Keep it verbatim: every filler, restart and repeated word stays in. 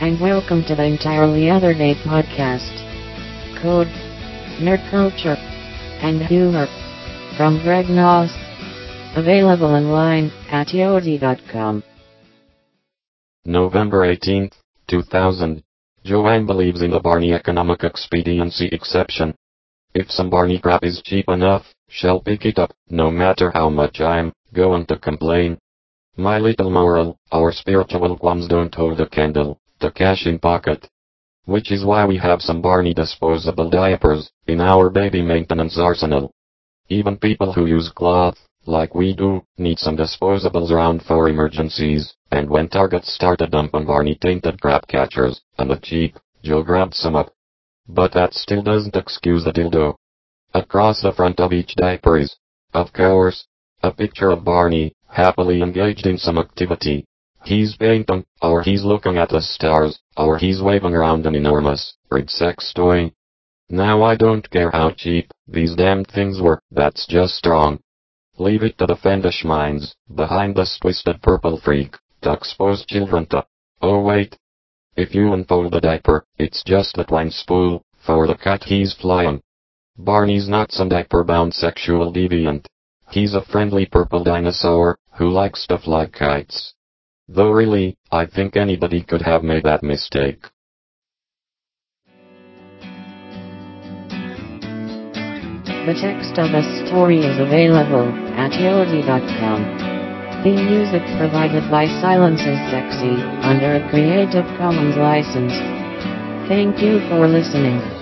and welcome to the Entirely Other Day podcast. Code, nerd culture, and humor from Greg Noss. Available online at yodi dot com. November eighteenth, two thousand. Joanne believes in the Barney economic expediency exception. If some Barney crap is cheap enough, she'll pick it up, no matter how much I'm going to complain. My little moral, our spiritual ones don't hold a candle to cash in pocket. Which is why we have some Barney disposable diapers in our baby maintenance arsenal. Even people who use cloth, like we do, need some disposables around for emergencies, and when Target started dumping Barney-tainted crap catchers on the cheap, Joe grabbed some up. But that still doesn't excuse the dildo. Across the front of each diaper is, of course, a picture of Barney, happily engaged in some activity. He's painting, or he's looking at the stars, or he's waving around an enormous, red sex toy. Now I don't care how cheap these damned things were, that's just wrong. Leave it to the fiendish minds behind this twisted purple freak to expose children to. Oh wait. If you unfold the diaper, it's just the twine spool for the cat he's flying. Barney's not some diaper-bound sexual deviant. He's a friendly purple dinosaur who likes stuff like kites. Though really, I think anybody could have made that mistake. The text of this story is available at yodi dot com. Theme music provided by Silence is Sexy under a Creative Commons license. Thank you for listening.